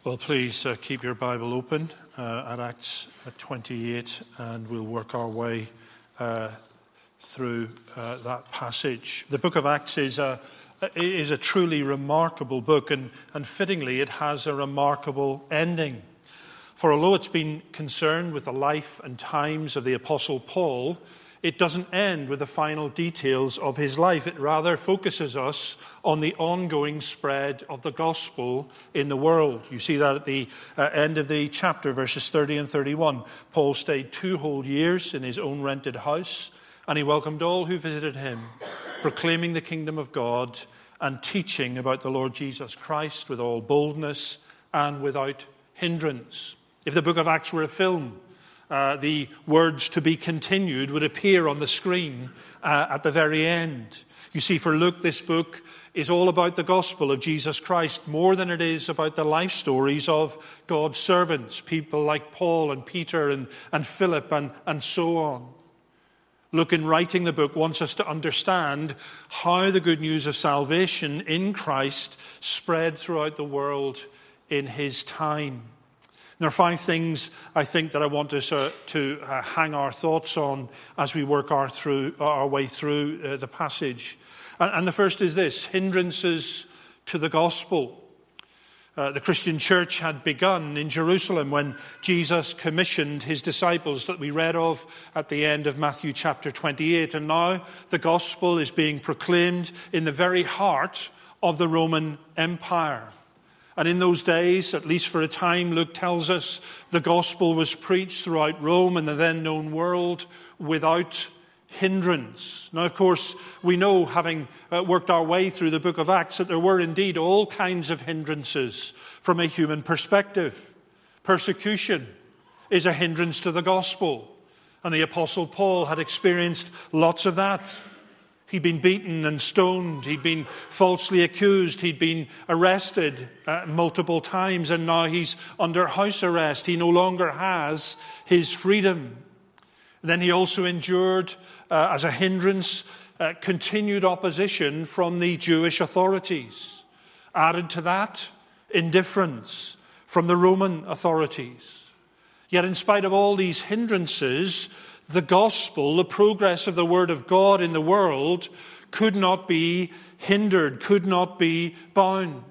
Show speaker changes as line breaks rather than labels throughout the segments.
Well, please keep your Bible open at Acts 28, and we'll work our way through that passage. The book of Acts is a truly remarkable book, and fittingly it has a remarkable ending. For although it's been concerned with the life and times of the Apostle Paul, it doesn't end with the final details of his life. It rather focuses us on the ongoing spread of the gospel in the world. You see that at the end of the chapter, verses 30 and 31. Paul stayed 2 whole years in his own rented house, and he welcomed all who visited him, proclaiming the kingdom of God and teaching about the Lord Jesus Christ with all boldness and without hindrance. If the book of Acts were a film, the words "to be continued" would appear on the screen at the very end. You see, for Luke, this book is all about the gospel of Jesus Christ more than it is about the life stories of God's servants, people like Paul and Peter and Philip and so on. Luke, in writing the book, wants us to understand how the good news of salvation in Christ spread throughout the world in his time. There are 5 things, I think, that I want us to hang our thoughts on as we work our way through the passage. And the first is this: hindrances to the gospel. The Christian church had begun in Jerusalem when Jesus commissioned his disciples that we read of at the end of Matthew chapter 28. And now the gospel is being proclaimed in the very heart of the Roman Empire. And in those days, at least for a time, Luke tells us, the gospel was preached throughout Rome and the then known world without hindrance. Now, of course, we know, having worked our way through the book of Acts, that there were indeed all kinds of hindrances from a human perspective. Persecution is a hindrance to the gospel, and the Apostle Paul had experienced lots of that. He'd been beaten and stoned. He'd been falsely accused. He'd been arrested multiple times, and now he's under house arrest. He no longer has his freedom. Then he also endured, as a hindrance, continued opposition from the Jewish authorities. Added to that, indifference from the Roman authorities. Yet in spite of all these hindrances, the gospel, the progress of the word of God in the world, could not be hindered, could not be bound.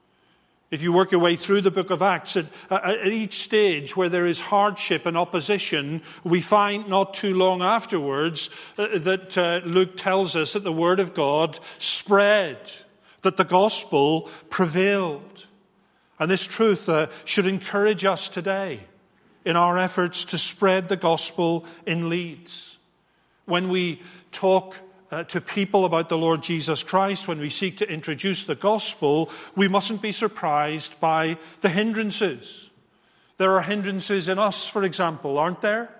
If you work your way through the book of Acts, at each stage where there is hardship and opposition, we find not too long afterwards that Luke tells us that the word of God spread, that the gospel prevailed. And this truth should encourage us today in our efforts to spread the gospel in Leeds. When we talk to people about the Lord Jesus Christ, when we seek to introduce the gospel, we mustn't be surprised by the hindrances. There are hindrances in us, for example, aren't there?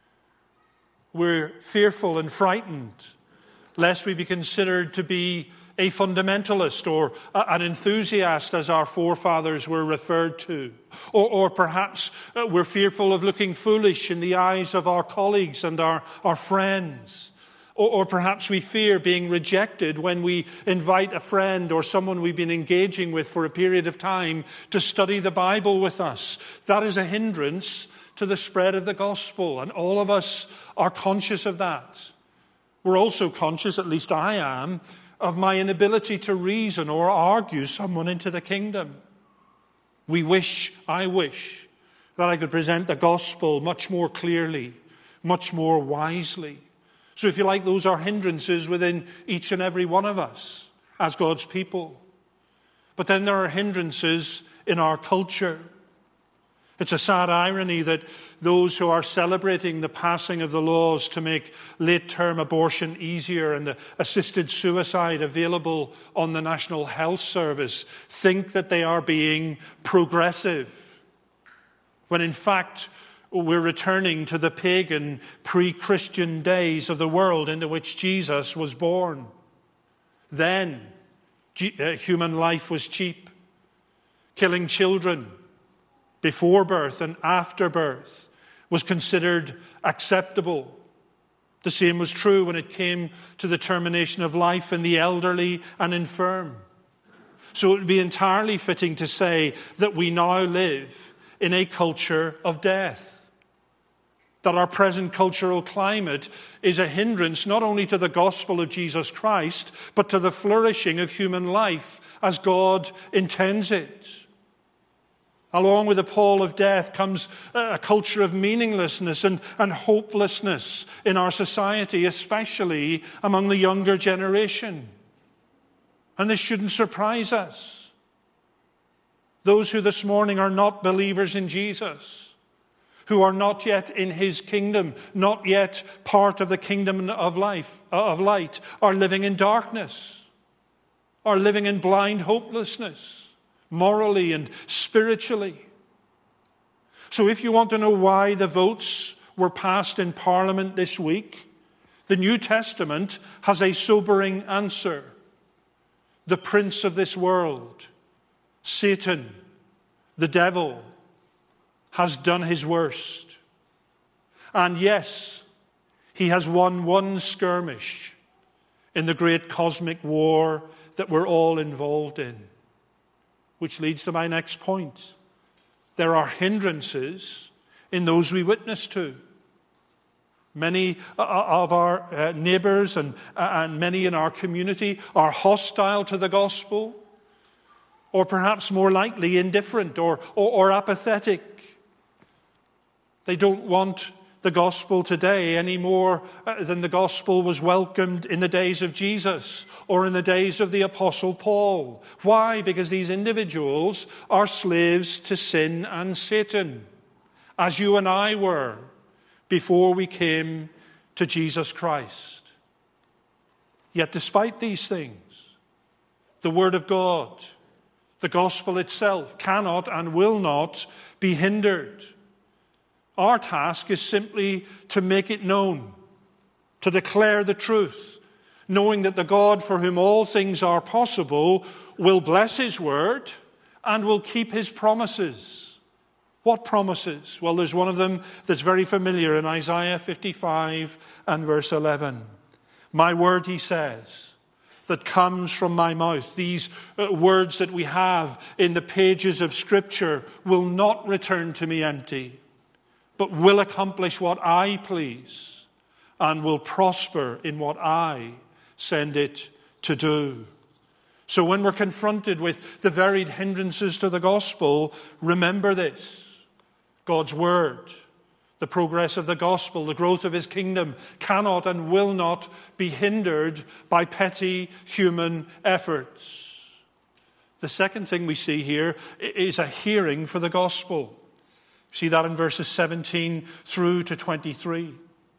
We're fearful and frightened lest we be considered to be a fundamentalist or an enthusiast, as our forefathers were referred to. Or perhaps we're fearful of looking foolish in the eyes of our colleagues and our friends. Or perhaps we fear being rejected when we invite a friend or someone we've been engaging with for a period of time to study the Bible with us. That is a hindrance to the spread of the gospel, and all of us are conscious of that. We're also conscious, at least I am, of my inability to reason or argue someone into the kingdom. I wish that I could present the gospel much more clearly, much more wisely. So if you like, those are hindrances within each and every one of us as God's people. But then there are hindrances in our culture. It's a sad irony that those who are celebrating the passing of the laws to make late-term abortion easier and assisted suicide available on the National Health Service think that they are being progressive, when in fact we're returning to the pagan pre-Christian days of the world into which Jesus was born. Then human life was cheap. Killing children before birth and after birth was considered acceptable. The same was true when it came to the termination of life in the elderly and infirm. So it would be entirely fitting to say that we now live in a culture of death. That our present cultural climate is a hindrance not only to the gospel of Jesus Christ, but to the flourishing of human life as God intends it. Along with the pall of death comes a culture of meaninglessness and hopelessness in our society, especially among the younger generation. And this shouldn't surprise us. Those who this morning are not believers in Jesus, who are not yet in his kingdom, not yet part of the kingdom of light, are living in darkness, are living in blind hopelessness, morally and spiritually. So if you want to know why the votes were passed in Parliament this week, the New Testament has a sobering answer. The prince of this world, Satan, the devil, has done his worst. And yes, he has won one skirmish in the great cosmic war that we're all involved in. Which leads to my next point. There are hindrances in those we witness to. Many of our neighbours and many in our community are hostile to the gospel, or perhaps more likely indifferent or apathetic. They don't want the gospel today any more than the gospel was welcomed in the days of Jesus or in the days of the Apostle Paul. Why? Because these individuals are slaves to sin and Satan, as you and I were before we came to Jesus Christ. Yet despite these things, the Word of God, the gospel itself, cannot and will not be hindered. Our task is simply to make it known, to declare the truth, knowing that the God for whom all things are possible will bless his word and will keep his promises. What promises? Well, there's one of them that's very familiar in Isaiah 55 and verse 11. My word, he says, that comes from my mouth, these words that we have in the pages of Scripture, will not return to me empty, but will accomplish what I please and will prosper in what I send it to do. So when we're confronted with the varied hindrances to the gospel, remember this. God's word, the progress of the gospel, the growth of his kingdom cannot and will not be hindered by petty human efforts. The second thing we see here is a hearing for the gospel. See that in verses 17 through to 23.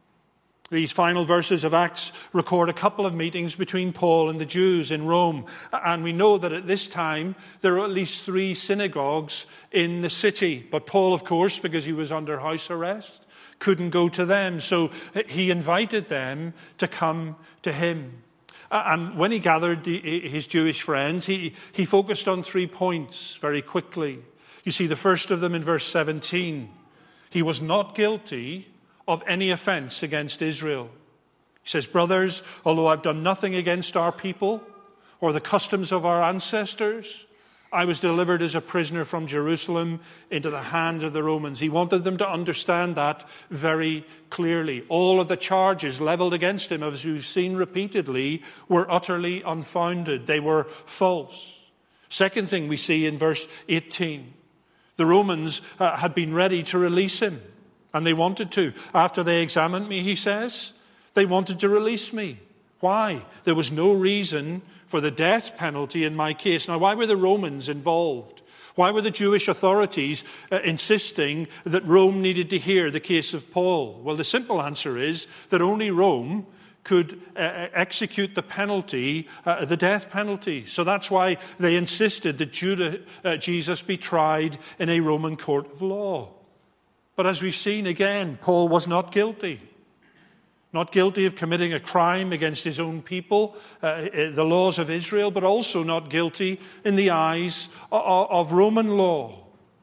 These final verses of Acts record a couple of meetings between Paul and the Jews in Rome. And we know that at this time there are at least 3 synagogues in the city. But Paul, of course, because he was under house arrest, couldn't go to them. So he invited them to come to him. And when he gathered his Jewish friends, he focused on 3 points very quickly. You see the first of them in verse 17. He was not guilty of any offense against Israel. He says, brothers, although I've done nothing against our people or the customs of our ancestors, I was delivered as a prisoner from Jerusalem into the hands of the Romans. He wanted them to understand that very clearly. All of the charges leveled against him, as we've seen repeatedly, were utterly unfounded. They were false. Second thing we see in verse 18. The Romans had been ready to release him, and they wanted to. After they examined me, he says, they wanted to release me. Why? There was no reason for the death penalty in my case. Now, why were the Romans involved? Why were the Jewish authorities insisting that Rome needed to hear the case of Paul? Well, the simple answer is that only Rome could execute the penalty, the death penalty. So that's why they insisted that Jesus be tried in a Roman court of law. But as we've seen again, Paul was not guilty. Not guilty of committing a crime against his own people, the laws of Israel, but also not guilty in the eyes of Roman law.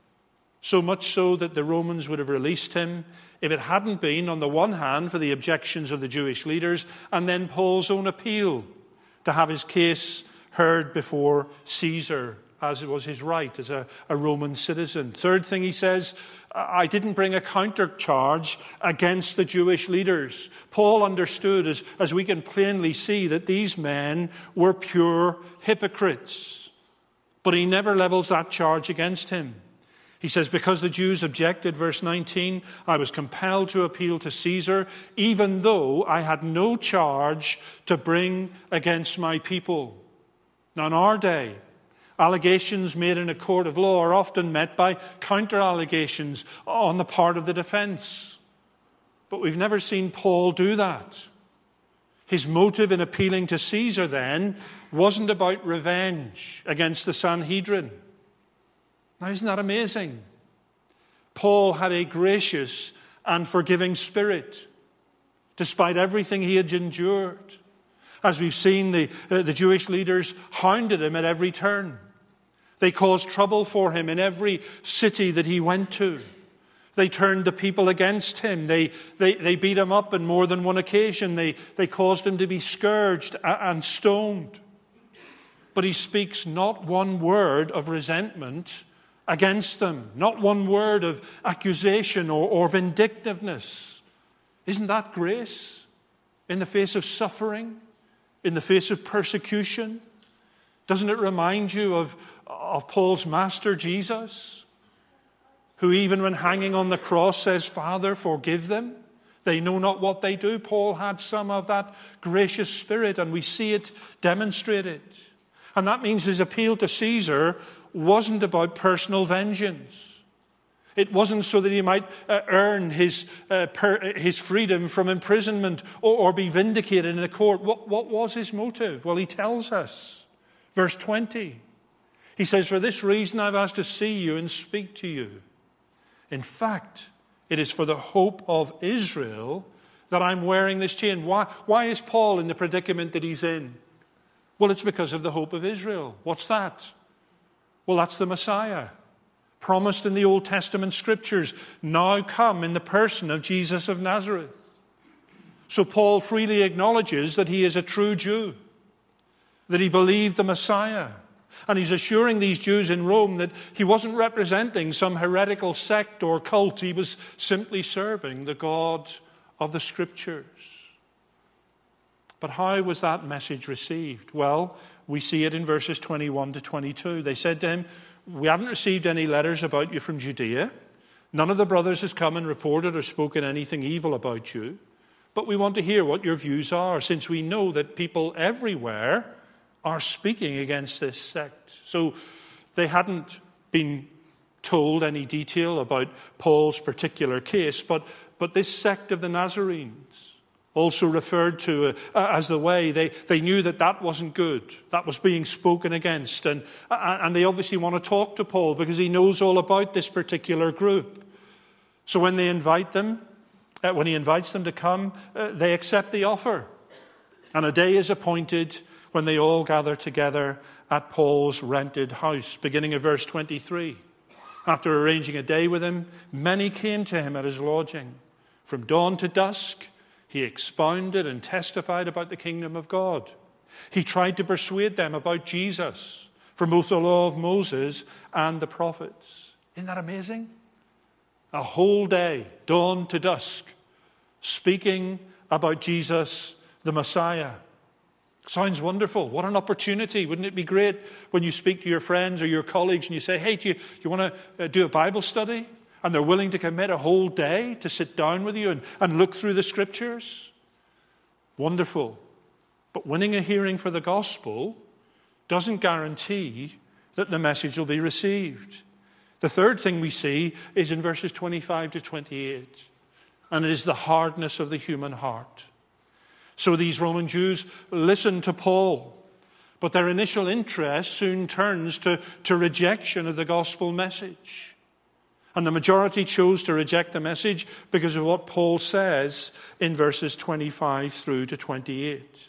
So much so that the Romans would have released him if it hadn't been, on the one hand, for the objections of the Jewish leaders, and then Paul's own appeal to have his case heard before Caesar, as it was his right as a Roman citizen. Third thing he says, I didn't bring a countercharge against the Jewish leaders. Paul understood, as we can plainly see, that these men were pure hypocrites. But he never levels that charge against him. He says, because the Jews objected, verse 19, I was compelled to appeal to Caesar, even though I had no charge to bring against my people. Now in our day, allegations made in a court of law are often met by counter-allegations on the part of the defense. But we've never seen Paul do that. His motive in appealing to Caesar then wasn't about revenge against the Sanhedrin. Now, isn't that amazing? Paul had a gracious and forgiving spirit, despite everything he had endured. As we've seen, the Jewish leaders hounded him at every turn. They caused trouble for him in every city that he went to. They turned the people against him. They beat him up on more than one occasion. They caused him to be scourged and stoned. But he speaks not one word of resentment against them, not one word of accusation or vindictiveness. Isn't that grace? In the face of suffering, in the face of persecution? Doesn't it remind you of Paul's master, Jesus, who even when hanging on the cross says, Father, forgive them. They know not what they do. Paul had some of that gracious spirit, and we see it demonstrated. And that means his appeal to Caesar wasn't about personal vengeance. It wasn't so that he might earn his freedom from imprisonment or be vindicated in a court. What was his motive? Well, he tells us. Verse 20. He says, for this reason I've asked to see you and speak to you. In fact, it is for the hope of Israel that I'm wearing this chain. Why is Paul in the predicament that he's in? Well, it's because of the hope of Israel. What's that? Well, that's the Messiah, promised in the Old Testament scriptures, now come in the person of Jesus of Nazareth. So Paul freely acknowledges that he is a true Jew, that he believed the Messiah. And he's assuring these Jews in Rome that he wasn't representing some heretical sect or cult. He was simply serving the God of the Scriptures. But how was that message received? Well, we see it in verses 21 to 22. They said to him, we haven't received any letters about you from Judea. None of the brothers has come and reported or spoken anything evil about you. But we want to hear what your views are, since we know that people everywhere are speaking against this sect. So they hadn't been told any detail about Paul's particular case, but this sect of the Nazarenes, also referred to as the Way, they knew that wasn't good. That was being spoken against. And they obviously want to talk to Paul because he knows all about this particular group. So when they invite them, when he invites them to come, they accept the offer. And a day is appointed when they all gather together at Paul's rented house, beginning of verse 23. After arranging a day with him, many came to him at his lodging. From dawn to dusk, he expounded and testified about the kingdom of God. He tried to persuade them about Jesus from both the law of Moses and the prophets. Isn't that amazing? A whole day, dawn to dusk, speaking about Jesus, the Messiah. Sounds wonderful. What an opportunity. Wouldn't it be great when you speak to your friends or your colleagues and you say, hey, do you want to do a Bible study? And they're willing to commit a whole day to sit down with you and look through the scriptures. Wonderful. But winning a hearing for the gospel doesn't guarantee that the message will be received. The third thing we see is in verses 25 to 28. And it is the hardness of the human heart. So these Roman Jews listen to Paul, but their initial interest soon turns to rejection of the gospel message. And the majority chose to reject the message because of what Paul says in verses 25 through to 28.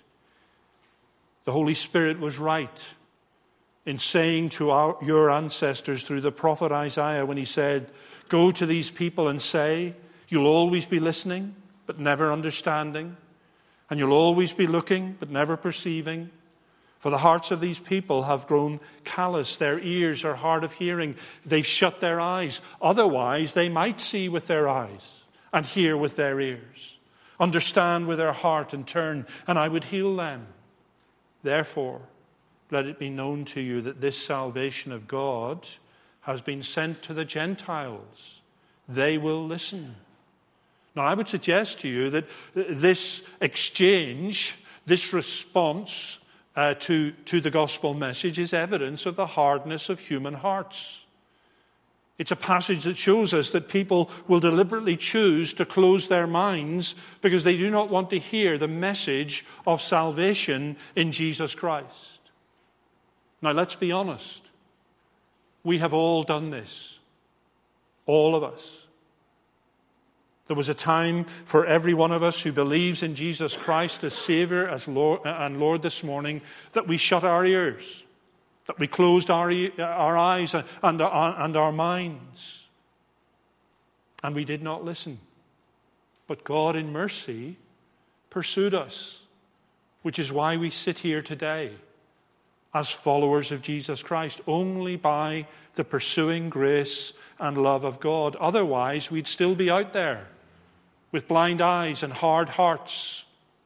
The Holy Spirit was right in saying to your ancestors through the prophet Isaiah when he said, go to these people and say, you'll always be listening, but never understanding. And you'll always be looking, but never perceiving. For the hearts of these people have grown callous. Their ears are hard of hearing. They've shut their eyes. Otherwise, they might see with their eyes and hear with their ears, understand with their heart and turn, and I would heal them. Therefore, let it be known to you that this salvation of God has been sent to the Gentiles. They will listen. Now, I would suggest to you that this exchange, this response to the gospel message is evidence of the hardness of human hearts. It's a passage that shows us that people will deliberately choose to close their minds because they do not want to hear the message of salvation in Jesus Christ. Now, let's be honest. We have all done this. All of us. There was a time for every one of us who believes in Jesus Christ as Savior as Lord, and Lord this morning, that we shut our ears, that we closed our eyes and our minds, and we did not listen. But God in mercy pursued us, which is why we sit here today as followers of Jesus Christ, only by the pursuing grace and love of God. Otherwise, we'd still be out there with blind eyes and hard hearts.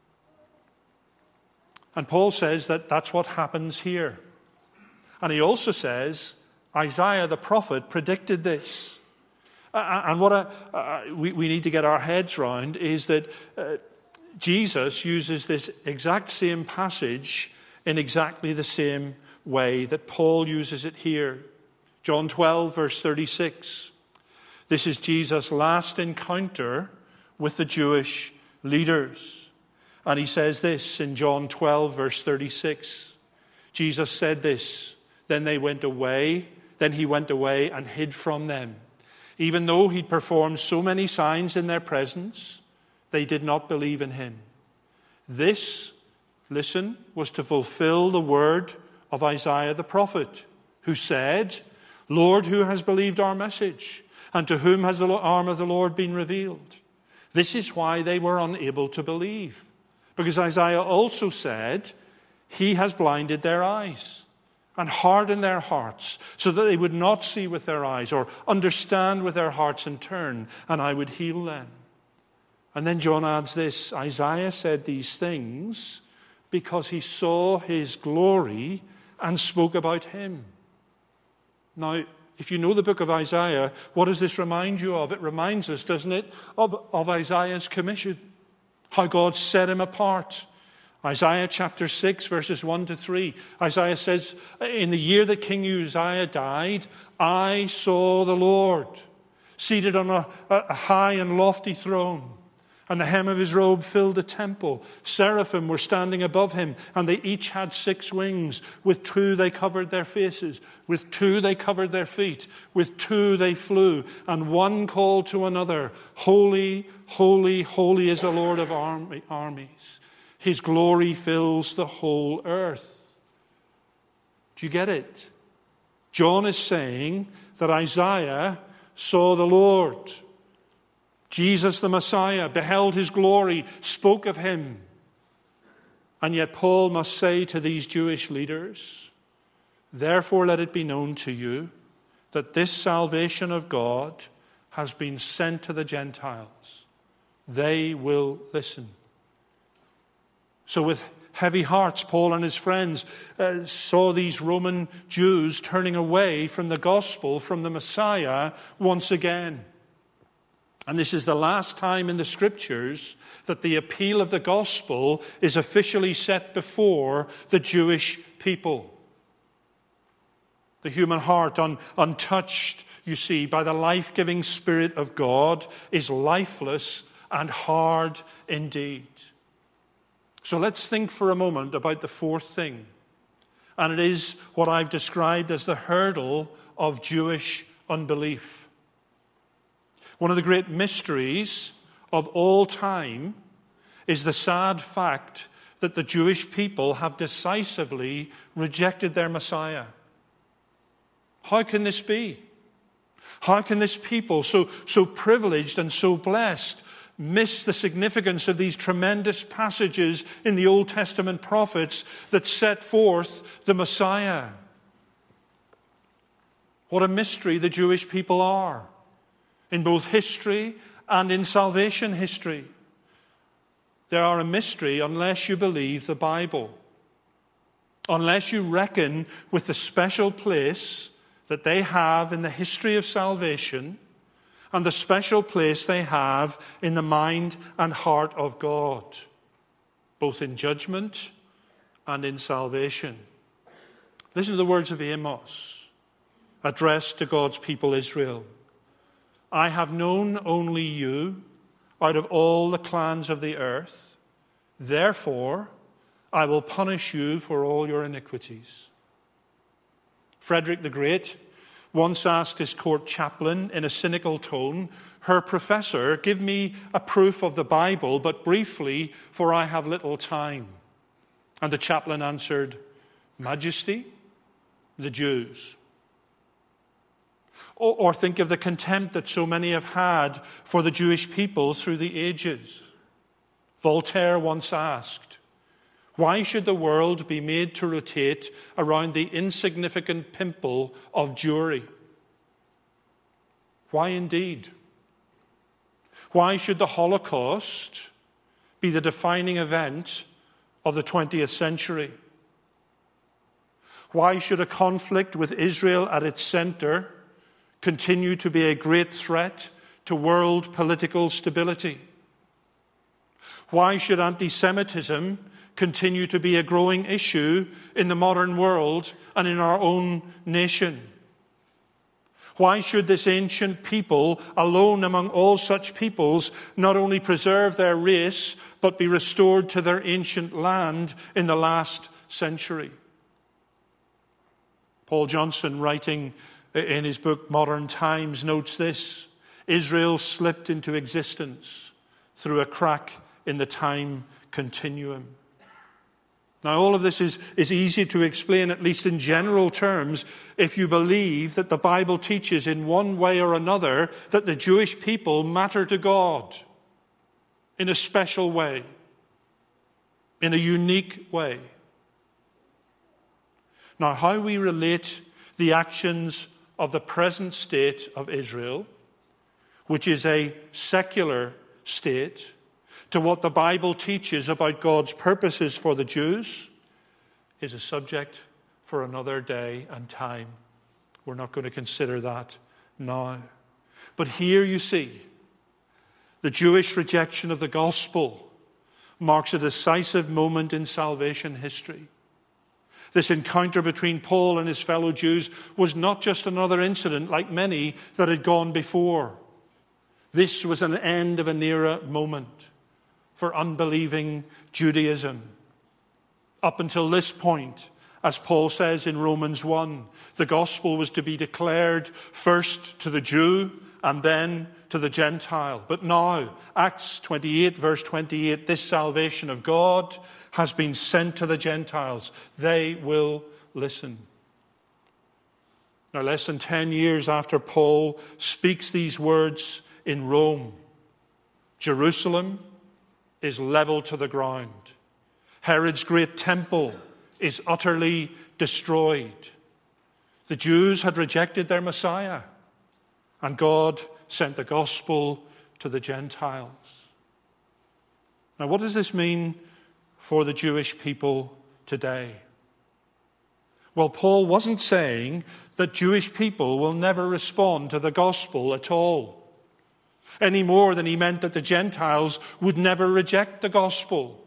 And Paul says that that's what happens here. And he also says Isaiah the prophet predicted this. And what we need to get our heads round is that Jesus uses this exact same passage in exactly the same way that Paul uses it here. John 12, verse 36. This is Jesus' last encounter with the Jewish leaders. And he says this in John 12, verse 36. Jesus said this, then he went away and hid from them. Even though he'd performed so many signs in their presence, they did not believe in him. This, listen, was to fulfill the word of Isaiah the prophet, who said, Lord, who has believed our message? And to whom has the arm of the Lord been revealed? This is why they were unable to believe. Because Isaiah also said, he has blinded their eyes and hardened their hearts so that they would not see with their eyes or understand with their hearts and turn, and I would heal them. And then John adds this, Isaiah said these things because he saw his glory and spoke about him. Now, if you know the book of Isaiah, what does this remind you of? It reminds us, doesn't it, of Isaiah's commission, how God set him apart. Isaiah chapter 6, verses 1 to 3. Isaiah says, in the year that King Uzziah died, I saw the Lord seated on a high and lofty throne, and the hem of his robe filled the temple. Seraphim were standing above him, and they each had 6 wings. With 2 they covered their faces. With 2 they covered their feet. With 2 they flew. And one called to another, Holy, holy, holy is the Lord of armies. His glory fills the whole earth. Do you get it? John is saying that Isaiah saw the Lord. Jesus the Messiah beheld his glory, spoke of him. And yet Paul must say to these Jewish leaders, therefore let it be known to you that this salvation of God has been sent to the Gentiles. They will listen. So with heavy hearts, Paul and his friends saw these Roman Jews turning away from the gospel, from the Messiah once again. And this is the last time in the Scriptures that the appeal of the gospel is officially set before the Jewish people. The human heart, untouched, you see, by the life-giving Spirit of God, is lifeless and hard indeed. So let's think for a moment about the fourth thing. And it is what I've described as the hurdle of Jewish unbelief. One of the great mysteries of all time is the sad fact that the Jewish people have decisively rejected their Messiah. How can this be? How can this people, so privileged and so blessed, miss the significance of these tremendous passages in the Old Testament prophets that set forth the Messiah. What a mystery the Jewish people are, in both history and in salvation history. They are a mystery unless you believe the Bible, unless you reckon with the special place that they have in the history of salvation and the special place they have in the mind and heart of God, both in judgment and in salvation. Listen to the words of Amos, addressed to God's people Israel. I have known only you out of all the clans of the earth. Therefore, I will punish you for all your iniquities. Frederick the Great once asked his court chaplain in a cynical tone, "Her professor, give me a proof of the Bible, but briefly, for I have little time." And the chaplain answered, "Majesty, the Jews." Or think of the contempt that so many have had for the Jewish people through the ages. Voltaire once asked, "Why should the world be made to rotate around the insignificant pimple of Jewry?" Why indeed? Why should the Holocaust be the defining event of the 20th century? Why should a conflict with Israel at its center continue to be a great threat to world political stability? Why should anti-Semitism continue to be a growing issue in the modern world and in our own nation? Why should this ancient people, alone among all such peoples, not only preserve their race, but be restored to their ancient land in the last century? Paul Johnson, writing in his book Modern Times, notes this: Israel slipped into existence through a crack in the time continuum. Now, all of this is easy to explain, at least in general terms, if you believe that the Bible teaches in one way or another that the Jewish people matter to God in a special way, in a unique way. Now, how we relate the actions of the present state of Israel, which is a secular state, to what the Bible teaches about God's purposes for the Jews, is a subject for another day and time. We're not going to consider that now. But here you see, the Jewish rejection of the gospel marks a decisive moment in salvation history. This encounter between Paul and his fellow Jews was not just another incident like many that had gone before. This was an end of an era moment for unbelieving Judaism. Up until this point, as Paul says in Romans 1, the gospel was to be declared first to the Jew and then to the Gentile. But now, Acts 28, verse 28, this salvation of God has been sent to the Gentiles. They will listen. Now, less than 10 years after Paul speaks these words in Rome, Jerusalem is leveled to the ground. Herod's great temple is utterly destroyed. The Jews had rejected their Messiah, and God sent the gospel to the Gentiles. Now, what does this mean for the Jewish people today? Well, Paul wasn't saying that Jewish people will never respond to the gospel at all, any more than he meant that the Gentiles would never reject the gospel.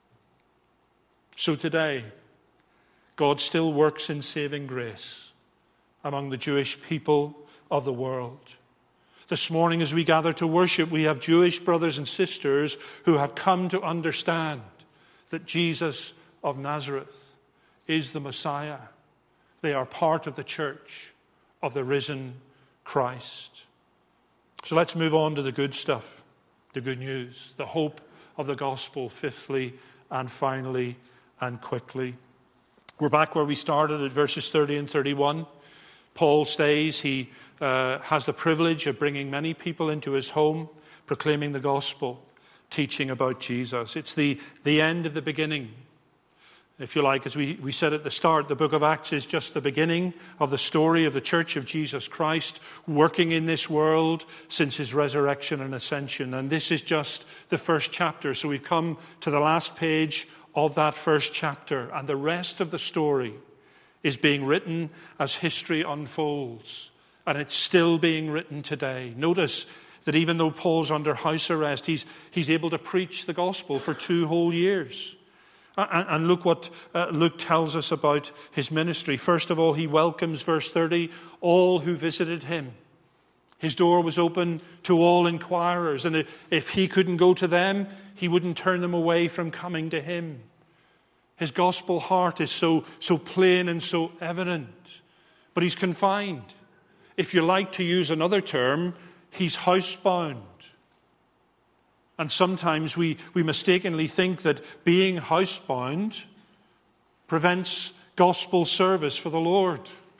So today, God still works in saving grace among the Jewish people of the world. This morning, as we gather to worship, we have Jewish brothers and sisters who have come to understand that Jesus of Nazareth is the Messiah. They are part of the church of the risen Christ. So let's move on to the good stuff, the good news, the hope of the gospel, fifthly and finally and quickly. We're back where we started at verses 30 and 31. Paul stays. He has the privilege of bringing many people into his home. proclaiming the gospel, teaching about Jesus. It's the end of the beginning. If you like, as we said at the start, the book of Acts is just the beginning of the story of the Church of Jesus Christ working in this world since his resurrection and ascension. And this is just the first chapter. So we've come to the last page of that first chapter. And the rest of the story is being written as history unfolds. And it's still being written today. Notice that even though Paul's under house arrest, he's able to preach the gospel for 2 whole years. And look what Luke tells us about his ministry. First of all, he welcomes, verse 30, all who visited him. His door was open to all inquirers. And if he couldn't go to them, he wouldn't turn them away from coming to him. His gospel heart is so plain and so evident. But he's confined. If you like to use another term, he's housebound. And sometimes we mistakenly think that being housebound prevents gospel service for the Lord,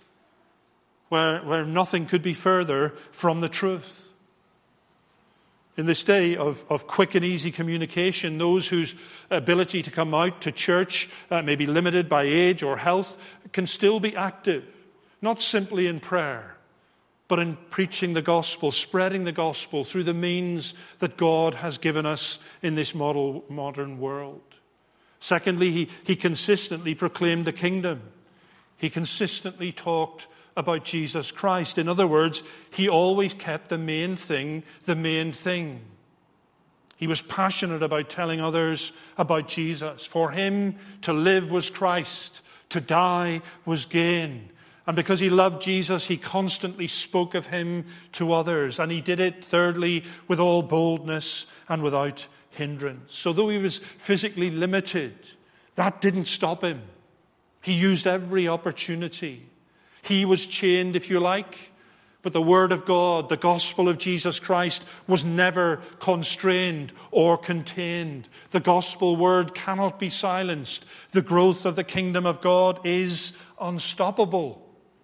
where nothing could be further from the truth. In this day of quick and easy communication, those whose ability to come out to church may be limited by age or health can still be active, not simply in prayer, but in preaching the gospel, spreading the gospel through the means that God has given us in this modern world. Secondly, he consistently proclaimed the kingdom. He consistently talked about Jesus Christ. In other words, he always kept the main thing the main thing. He was passionate about telling others about Jesus. For him, to live was Christ, to die was gain. And because he loved Jesus, he constantly spoke of him to others. And he did it, thirdly, with all boldness and without hindrance. So though he was physically limited, that didn't stop him. He used every opportunity. He was chained, if you like, but the word of God, the gospel of Jesus Christ, was never constrained or contained. The gospel word cannot be silenced. The growth of the kingdom of God is unstoppable.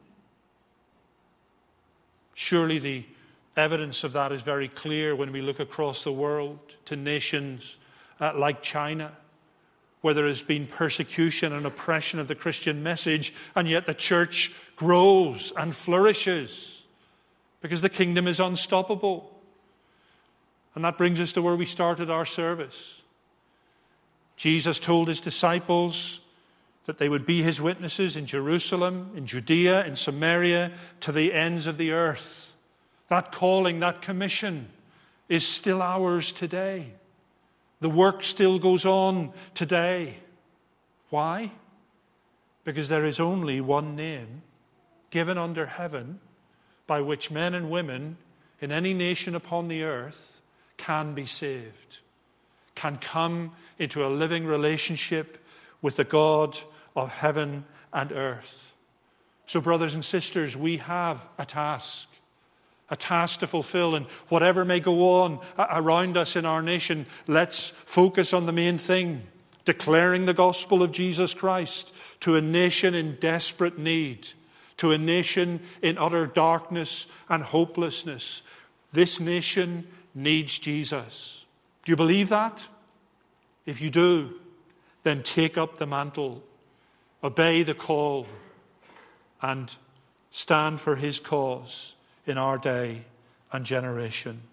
Surely the evidence of that is very clear when we look across the world to nations like China, where there has been persecution and oppression of the Christian message, and yet the church grows and flourishes because the kingdom is unstoppable. And that brings us to where we started our service. Jesus told his disciples that they would be his witnesses in Jerusalem, in Judea, in Samaria, to the ends of the earth. That calling, that commission is still ours today. The work still goes on today. Why? Because there is only one name given under heaven by which men and women in any nation upon the earth can be saved, can come into a living relationship with the God of heaven and earth. So, brothers and sisters, we have a task to fulfill. And whatever may go on around us in our nation, let's focus on the main thing, declaring the gospel of Jesus Christ to a nation in desperate need, to a nation in utter darkness and hopelessness. This nation needs Jesus. Do you believe that? If you do, then take up the mantle, obey the call, and stand for his cause in our day and generation.